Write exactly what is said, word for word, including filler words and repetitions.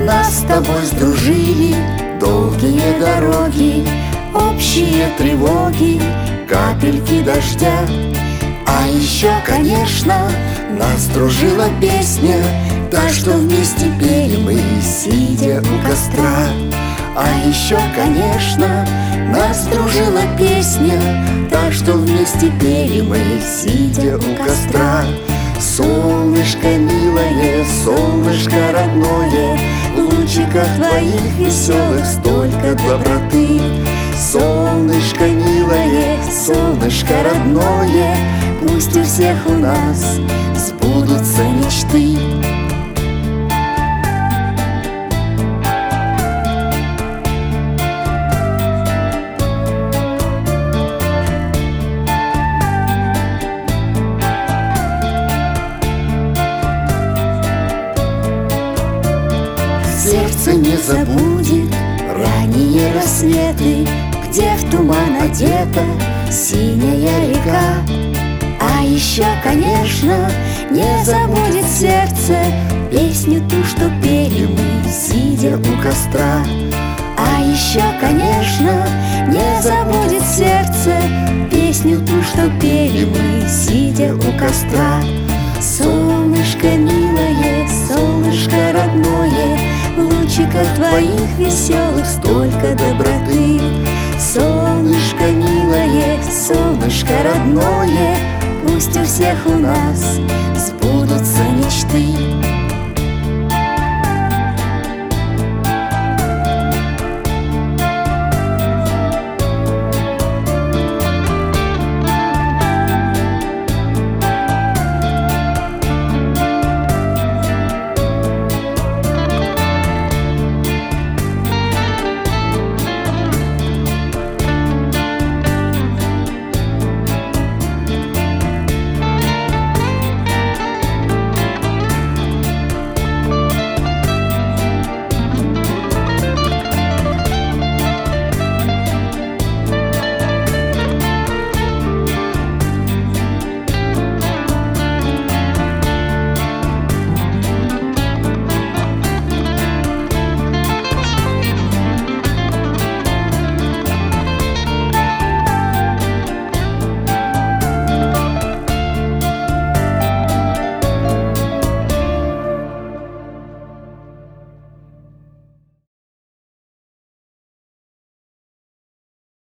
Нас с тобой сдружили долгие дороги, общие тревоги, капельки дождя. А еще, конечно, нас дружила песня, та, что вместе пели мы, сидя у костра. А еще, конечно, нас дружила песня, та, что вместе пели мы, сидя у костра. Солнышко милое, солнышко родное, в лучиках твоих веселых столько доброты. Солнышко милое, солнышко родное, пусть у всех у нас сбудутся мечты. Сердце не забудет ранние рассветы, где в туман одета синяя река. А еще, конечно, не забудет сердце песню ту, что пели мы, сидя у костра. А еще, конечно, не забудет сердце песню ту, что пели мы, сидя у костра. Солнышко милое, солнышко родное, в лучиках твоих веселых столько доброты. Солнышко милое, солнышко родное, пусть у всех у нас сбудется